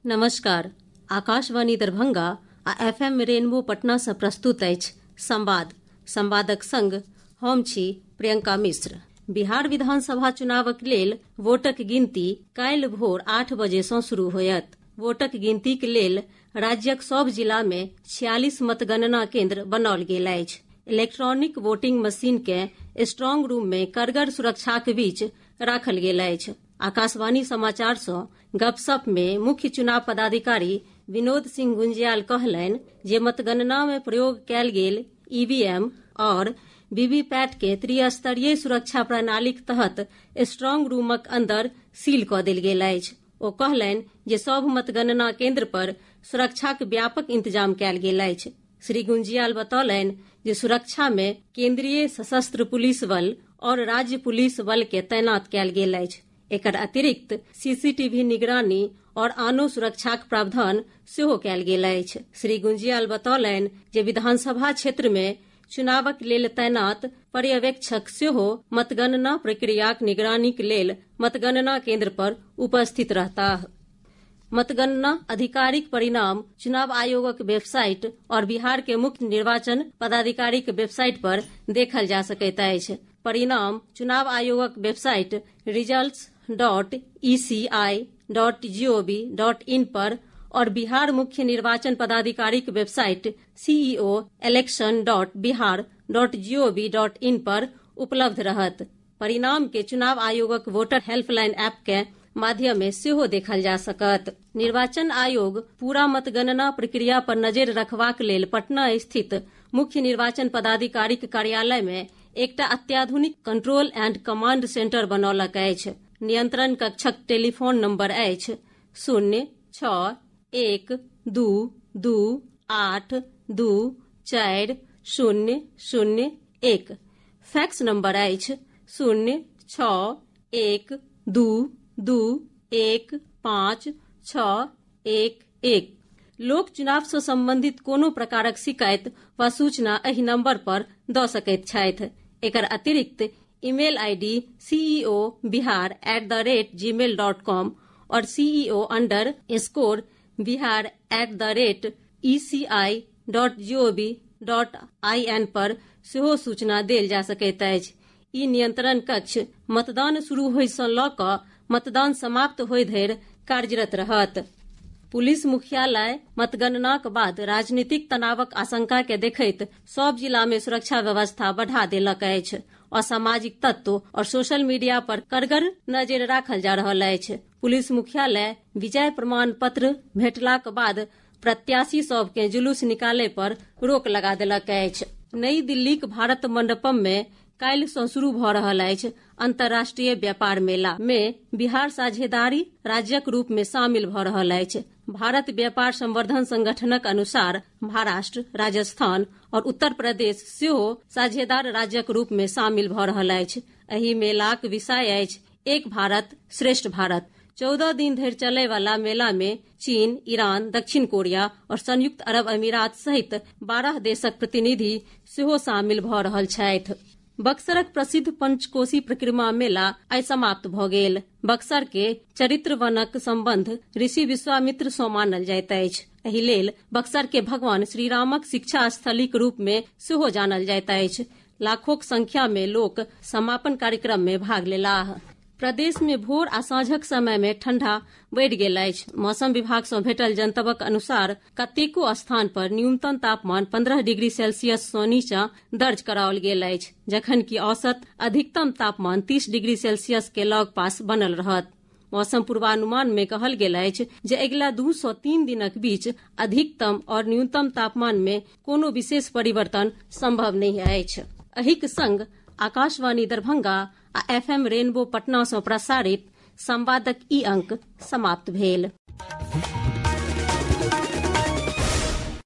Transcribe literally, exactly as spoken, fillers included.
नमस्कार। आकाशवाणी दरभंगा आ F M rainbow Patna से प्रस्तुत अछि संवाद। संवादक संग हम छी प्रियंका मिश्र। बिहार विधानसभा चुनावक लेल वोटक गिनती काल्हि भोर आठ बजे सँ शुरू होयत। वोटक गिनतीक लेल राज्यक सभ जिला मे छियालीस मतगणना केन्द्र बनाओल गेल अछि। इलेक्ट्रॉनिक वोटिंग मशीन के स्ट्रांग रूम में कड़गर सुरक्षाक बीच राखल गेल अछि। आकाशवाणी समाचार सँ गपशप में मुख्य चुनाव पदाधिकारी विनोद सिंह गुंजियाल कहलनि जे मतगणना में प्रयोग कयल गेल ईवीएम और वीवीपैट के त्रिस्तरीय सुरक्षा प्रणालीक तहत स्ट्रांग रूमक अंदर सील कऽ देल गेल अछि। ओ कहलनि जे सभ मतगणना केन्द्र पर सुरक्षाक व्यापक इंतजाम कयल गेल अछि। श्री गुंजियाल बतौलनि जे सुरक्षा में केंद्रीय सशस्त्र पुलिस बल और राज्य पुलिस बल के तैनात कयल गेल अछि। एकर अतिरिक्त सीसीटीवी निगरानी और आनो सुरक्षाक प्रावधान सेहो कयल गेल अछि। श्री गुंजियाल बतौलनि जे विधानसभा क्षेत्र में चुनावक लेल तैनात पर्यवेक्षक सेहो मतगणना प्रक्रियाक निगरानीक लेल मतगणना केन्द्र पर उपस्थित रहताह। मतगणना आधिकारिक परिणाम चुनाव आयोगक वेबसाइट और बिहार के मुख्य निर्वाचन पदाधिकारी के वेबसाइट पर देखल जा सकैत अछि। परिणाम चुनाव आयोगक website results dot E C I dot G O V dot in पर और बिहार मुख्य निर्वाचन पदाधिकारी के website CEO election dot Bihar dot G O V dot in पर उपलब्ध रहत। परिणाम के चुनाव आयोगक वोटर हेल्पलाइन ऐप के माध्यम में सेहो देखल जा सकत। निर्वाचन आयोग पूरा मतगणना प्रक्रिया पर नजरि रखबाक लेल पटना स्थित मुख्य निर्वाचन पदाधिकारी के कार्यालय में एकटा अत्याधुनिक कंट्रोल एंड कमांड सेंटर बनौलक अछि। नियंत्रण कक्षक टेलीफोन नंबर अछि शून्य छः एक दू दू आठ दू चारि शून्य शून्य एक। फैक्स नंबर अछि शून्य छः एक दू दू एक पाँच छः एक एक। लोक चुनाव से संबंधित कोनो प्रकारक शिकायत वा सूचना एहि नंबर पर दऽ सकैत छथि। एकर अतिरिक्त email ID CEO Bihar at the rate Gmail dot com और CEO underscore Bihar at the rate E C I dot G O V dot I N पर सेहो सूचना देल जा सकैत अछि। ई नियंत्रण कक्ष मतदान शुरू होय सँ लऽ कऽ मतदान समाप्त होय धरि कार्यरत रहत। पुलिस मुख्यालय मतगणनाक बाद राजनीतिक तनावक आशंका के देखैत सब जिला में सुरक्षा व्यवस्था बढ़ा देलक अछि। असामाजिक तत्व और सोशल मीडिया पर कड़गर नजरि राखल जा रहल अछि। पुलिस मुख्यालय विजय प्रमाण पत्र भेटलाक बाद प्रत्याशी सब के जुलूस निकाले पर रोक लगा देलक अछि। नई दिल्लीक भारत मंडपम में काल्हि सँ शुरू भऽ रहल अछि अंतर्राष्ट्रीय व्यापार मेला में बिहार साझेदारी राज्यक रूप में शामिल भऽ रहल अछि। भारत व्यापार संवर्धन संगठनक अनुसार महाराष्ट्र, राजस्थान और उत्तर प्रदेश सेहो साझेदार राज्यक रूप में शामिल भऽ रहल अछि। एहि मेलाक विषय अछि एक भारत श्रेष्ठ भारत। चौदह दिन धरि चलय वाला मेला में चीन, ईरान, दक्षिण कोरिया और संयुक्त अरब अमीरात सहित बारह देशक प्रतिनिधि सेहो शामिल भऽ रहल छथि। बक्सरक प्रसिद्ध पंचकोशी परिक्रमा मेला आइ समाप्त भऽ गेल। बक्सर के चरित्र वनक संबंध ऋषि विश्वामित्र सँ मानल जाइत अछि। एहि लेल बक्सर के भगवान श्री रामक शिक्षा स्थलीक रूप में सेहो जानल जाइत अछि। लाखोक संख्या में लोक समापन कार्यक्रम में भाग लेलाह। प्रदेश में भोर आ साँझक समय में ठंडा बढ़ि गेल अछि। मौसम विभाग सँ भेटल जनतबक अनुसार कतेको स्थान पर न्यूनतम तापमान पंद्रह डिग्री सेल्सियस सँ नीचा दर्ज कराओल गेल अछि, जखन कि औसत अधिकतम तापमान तीस डिग्री सेल्सियस के लग पास बनल रहत। मौसम पूर्वानुमान में कहल गेल अछि जे अगिला दू सँ तीन दिनक बीच अधिकतम और न्यूनतम तापमान में कोनो विशेष परिवर्तन संभव नहीं अछि। एहिक संग आकाशवाणी दरभंगा आ एफ एम रेनबो पटना सँ प्रसारित संवादक ई अंक समाप्त भेल।